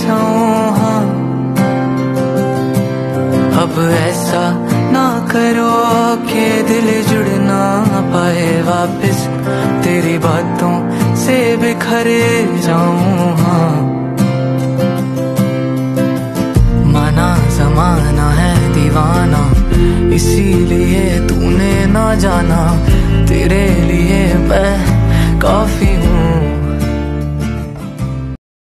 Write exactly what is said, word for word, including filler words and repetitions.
जाऊं। हाँ, अब ऐसा ना करो कि दिल जुड़ ना पाए वापस, तेरी बातों से बिखर जाऊं। हाँ, माना जमाना है दीवाना, इसीलिए तूने ना जाना, तेरे लिए मैं काफी हूँ।